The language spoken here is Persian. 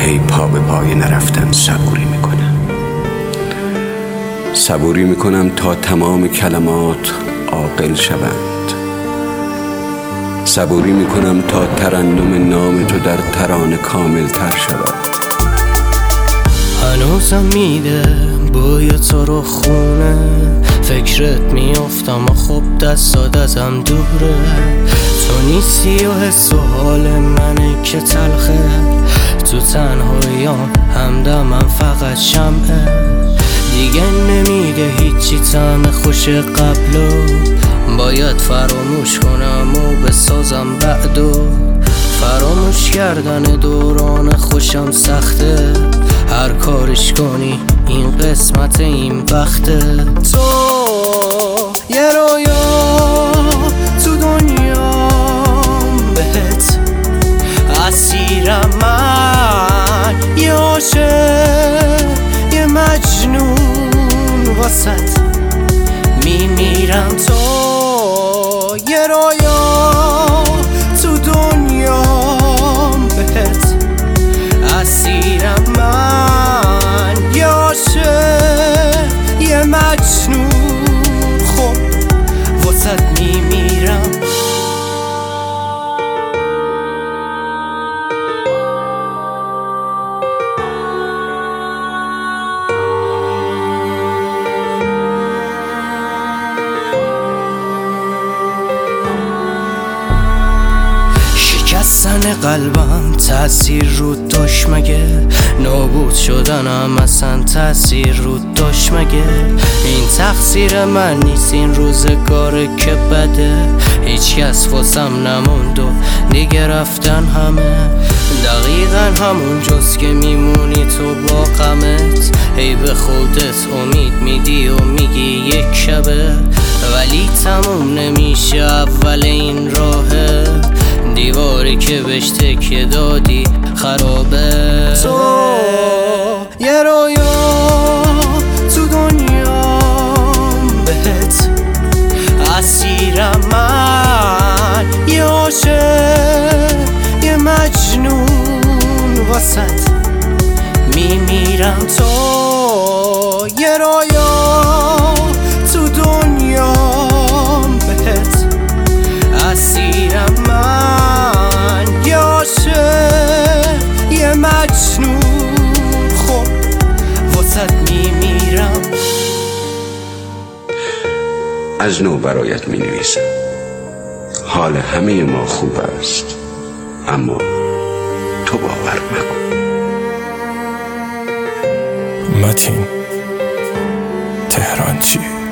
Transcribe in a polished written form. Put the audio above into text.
هی پا به پای نرفتن صبوری میکنم تا تمام کلمات عاقل شوند. صبوری میکنم تا ترنم نام تو در ترانه کامل تر شود. هنوزم میده بوی تو رو خونه، فکرت میافتم و خب دستات ازم دوره. تو نیستی و حس و حال منه که تلخه، تو تنهاییان همدمم فقط شمعه. دیگه نمیده هیچی طعم خوش قبلو، باید فراموش کنم و بسازم بعدو. فراموش کردن دوران خوشم سخته، هر کارش کنی این قسمت این وقته. تو یه رویا تو دنیام بهت اسیرم، من یه عاشق یه مجنون واسط میمیرم. تو یه رویا تو دنیام بهت اسیرم، من یه عاشق یه مجنون خب واسط میمیرم. شکستن قلبم تأثیر رو داشت مگه؟ نابود شدنم اصلا تأثیر رو داشت مگه؟ این تقصیر من نیست، این روزگاره که بده. هیچ کس واسم نموند و دیگه رفتن همه. دقیقا همون جز که میمونی تو با غمت، هی به خودت امید میدی و میگی یک شبه، ولی تموم نمیشه اول این راهه. دیواری که بهش تکیه دادی خرابه. تو یه رویا تو دنیام بهت اسیرم، من یه عاشق یه مجنون واسط میمیرم. تو یه رویا تو دنیام بهت اسیرم، من یه عاشق یه مجنون خب واسط میمیرم. از نو برایت می نویسم. حال همه ما خوب است، اما تو باور نکن. متین تهرانچی.